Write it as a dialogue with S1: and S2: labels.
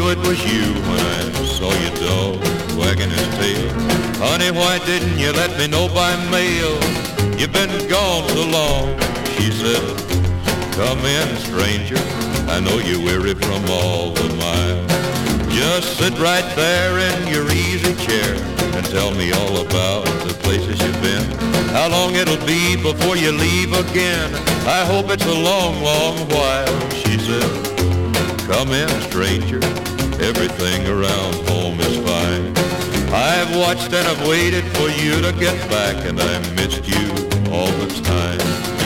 S1: it was you when I saw your dog wagging his tail. Honey, why didn't you let me know by mail? You've been gone so long. She said, come in, stranger. I know you're weary from all the miles. Just sit right there in your easy chair and tell me all about the places you've been. How long it'll be before you leave again. I hope it's a long, long while. She said, come in, stranger. Everything around home is fine. I've watched and I've waited for you to get back, and I missed you all the time.